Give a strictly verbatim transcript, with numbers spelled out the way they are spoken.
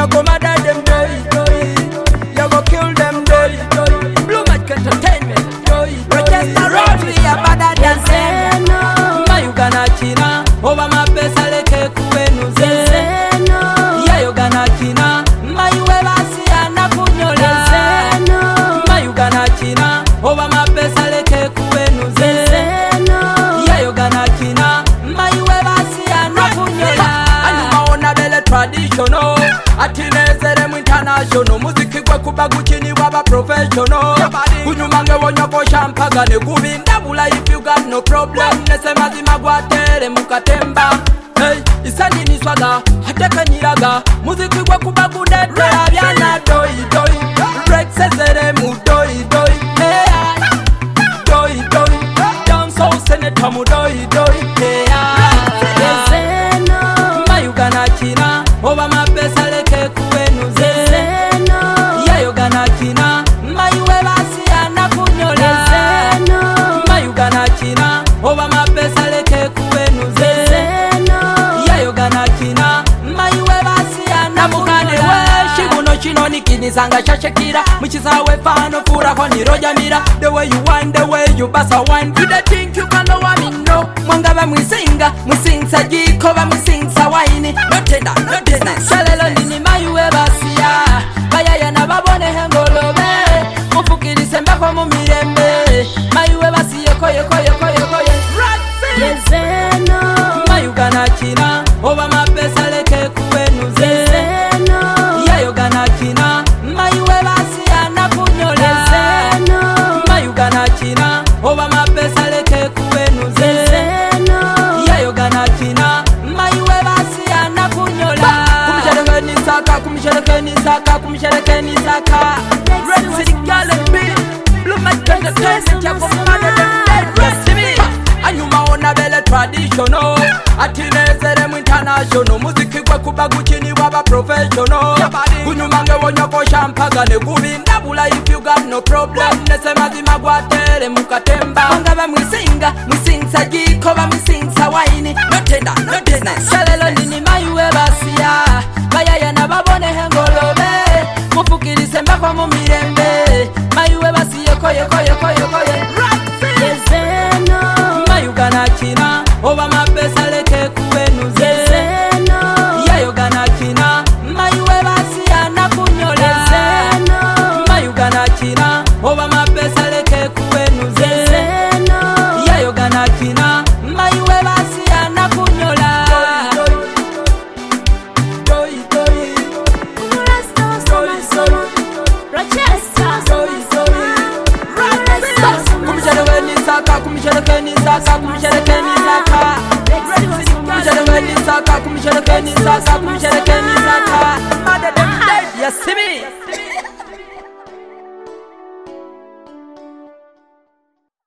you go murder them, doy, doy. You go kill them, doy, doy. Blue Magic Entertainment, doy, doy. Rochester Road, we are better than them. Ma you gonna china, over my best I let you kuenuze. Yeah you gonna china, ma you ever see ana kunyola. Ma you gonna china, over my best I let you kuenuze. Yeah you gonna china, ma you ever see ana kunyola. Anuma ona bele traditional, atinezere mu international. Muziki gwe kuba guchini waba professional. Kunyumange wonya ko champagane kubindabula if you got no problem. Nese mazima gwatere mukatemba. Hey, isani ni swaga, hateka nyiraga. Muziki gwe kuba kudete abyana doi doi. Rex sezere mu doi doi. Hey, doi doi. Down so senator mu doi doi. Hey, ma you gonna china, over my best I let you kuenuze. Yeah you gonna china, ma you ever see ana kunyola. Ma you gonna china, over my best I let you kuenuze. Yeah you gonna china, ma you ever see ana kunyola. Shibuno chino nikinisanga shashekira, muchisawe fano fura kwa niroja mira. The way you wind, the way you bust a wine, you the think you can know what me know. Mwangaba mwisinga, mwisinga jiko ba mwisinga wine. No tenda, no tenda. Shalelo nini ma you ever see ya. Baya ya na babone hengolobe. Mufukiri semba kwa mumirembe. Ma you ever see yoko yoko yoko yoko yoko. Ma you gonna china, over my best I let you kuenuze. Yeah you gonna china, ma you ever see ana kunyola. Ma you gonna china, over my best I let you kuenuze. Yeah you gonna china, ma you ever see ana kunyola. Kumshereke ni saka, kumshereke ni saka, kumshereke ni saka. Red City Girl and me, Blue Magic Entertainment, ya kumada them dead. Red City, anyuma ona bele traditional, atinezere mu international. Muziki gwe kuba guchini waba professional. Kunyumange wonya ko champagane kubindabula if you got no problem. Nese mazima gwatere mukatemba. Mwangaba mwisinga, mwisinga jiko ba mwisinga wine. No tenda, no tenda. Shalelo nini ma you ever see ya. Baya ya na babone hengolobe. Mufukiri semba kwa mumirembe. Ma you ever see yoko yoko yoko yoko yoko. Ma you gonna china, over my best I let you kuenuze. Yeah you gonna china, ma you ever see ana kunyola. Ma you gonna china, over my best I let you kuenuze. Yeah you gonna china, ma you ever see ana kunyola. Doi doi, kumshereke ni saka, kumshereke ni saka, kumshereke ni saka. Kumshereke ni saka, kumshereke ni saka, kumshereke ni saka. Mother them dead, you see me.